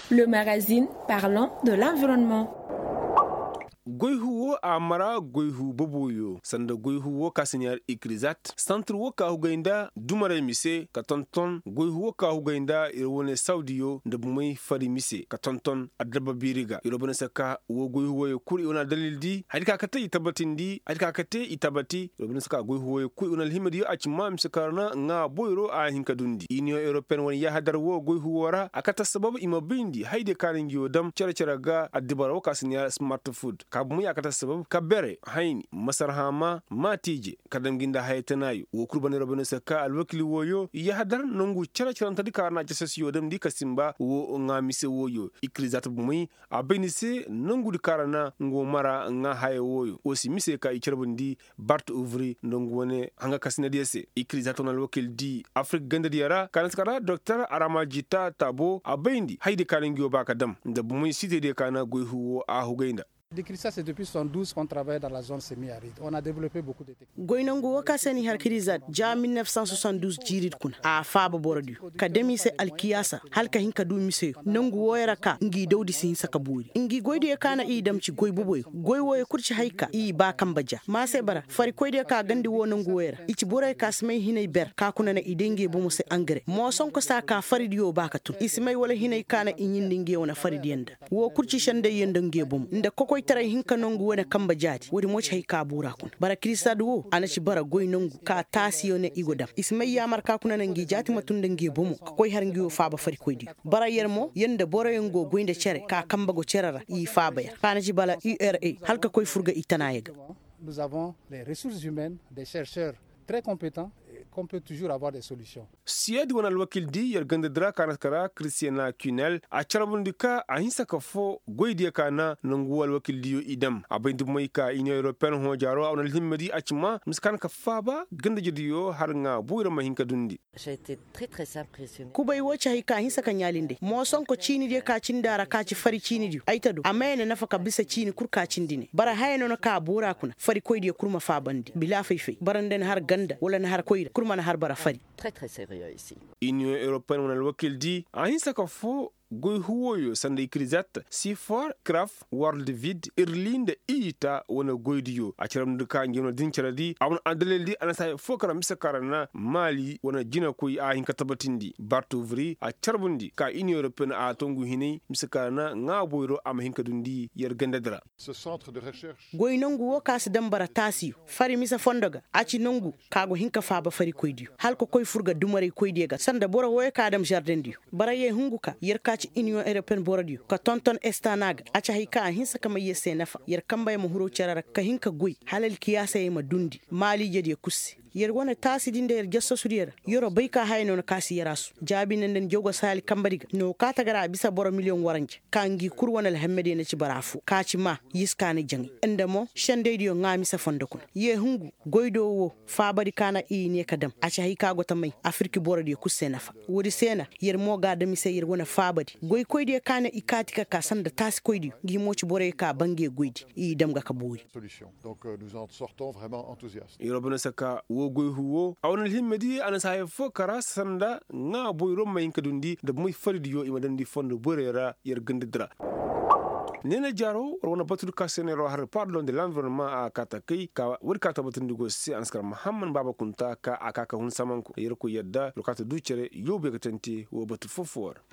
le magazine parlant de l'environnement. Goyhu amara goyhu boboyo sanda goyhu kasinyar ikrizat centre wo ka hugainda dumare mise ka tonton goyhu ka hugainda irwone saudiyo da bumai fari mise ka tonton adaba biriga irobana saka wo goyhu yo kuri ona dalil di hadika kate itabatin di hadika kate itabati irobana saka goyhu yo kuri ona himadiyo achima msakarna nga boyro a hinka dundi union european woni ya hadar wo goyhu wara akata sababu imabindi haide kaningi odam chara ga adibara wo kasinyar smart food kabu ya kata sabab kabere haini masarhama matije kadam ginda haytanayo wo kurbane robene saka alwakili woyo ya hadar nongu chara tadi karna jasas yodam di kasimba wo ngamise woyo ikrizat bumui abenise nongu di karana ngo mara nga haye woyo osi mise ka icherbundi bart ouvri nongu wone hanga kasina diese ikrizat on alwakil di afrique ganda diara kanaskara dr aramajita tabo abendi haide karingyo bakadam nda bumui site de kana goyhu a hugenda. Ça, c'est depuis 72 qu'on travaille dans la zone semi-aride. On a développé beaucoup de techniques. Goynango wakasani harkirizat ja 1972 jirid kuna a faba boradu kademi se alkiyasa halka hinka du mise nangu woyara ka ngi dawdi sin saka buri ngi goyde ya kana idam ci goy buboy goy woy kurci haika i ba kambaja ma se bara fari koyde ka gandi wo nangu woyara ici boray ka smay hinay ber ka kuna na idenge bu musse engrais mo son ko saka farid yo baka tun ismay wala hinay kana inyindi nge wona farid yenda wo kurci shande yenda nge bum nda kokoy tara hinka nongu wona kamba jadi wodi mo chay ka bura kun bara krista do anaci bara goy nongu ka tasiyo ne igodam ismay ya marka kuna nangi jati matunda ngi bomu koy har ngi faaba fari koydi bara yermo yenda boro yengo goynde cere ka kamba go cerara i faaba ya panaci bala URA halka koy furga itanayega. Nous avons les ressources humaines, des chercheurs très compétents qu'on peut toujours avoir des solutions. Siad wana alwakil di yarganda dra kanaskara Christiana Cunel a charabundika a hinsa kafo goydiya kana nangu alwakil diyo idam abayndu moyka union européenne ho jaro awna himmadi achima miskan ka faba ganda jodiyo har nga buyra mahinka dundi. J'ai été très impressionné. Kubay wocha hika hinsa ka nyalinde mo son ko chini de ka cindara ka ci fari chini di aitado amene nafa ka bisa chini kur ka cindine bara hayno no ka bura kuna fari koydiya kurma fabandi bila fayfay baranden har ganda wala na har koyda kurma na har bara fari Très sérieux ici. Union européenne wana alwakil di a hinsa kafo goy huwoyo sanda ikrizat sifor craft world vid irlinde ita wana goydiyo a ciram duka ngeno dincaradi awon adaleldi anasa fokara misakarana mali wana jina koy a hinka tabatindi bartouvri a carbundi ka union européenne a tongu hinay misakarana nga boyro am hinka dundi yer gandadra. Ce centre de recherche goy nongu wo kas dambara tasiyo fari misa fondoga aci nongu kago hinka faba fari koydiyo halko koy furga dumare koydiga sanda bora woy kadam jardin diyo bara ye hunguka yer kaci union européenne boradio ka tonton estanaga acha hika hinsa kama yese nafa yer kamba ya muhuro charara ka hinka goy halal kiyasa ya madundi mali jadi kusi yer wona tasi dinde yer gesso sudiyara yoro bayka hayno na kasi yarasu jabi nenden jogo sali kambariga no kata gara bisa boro million waranje kangi kurwana al hammede na ci barafu kaci ma yiskani jangi endamo shande dio ngami sa fondo kun ye hungu goydo wo fabari kana i ne kadam acha hika gota mai afriki boradio kusse nafa wodi sena yer mo ga da mi se yer wona fabari goy koyde kana ikatika ka sanda tas koydi gi mo ci bore ka bange goydi i damga ka boori solution. Donc nous en sortons vraiment enthousiastes. Yorobna saka wo goy huwo awna himmedi ana sahay fokara sanda nga boyro mayinka dundi da muy faridiyo imadandi fondo borera yer gandidra. Nena jaro wana batul kasenero har pardon de l'environnement a katakai ka wuri kata batun digo si anskar Muhammad Baba Kunta ka akaka hun samanku yer ko yadda lokata ducere yobe ga tante wo batu fofuwar.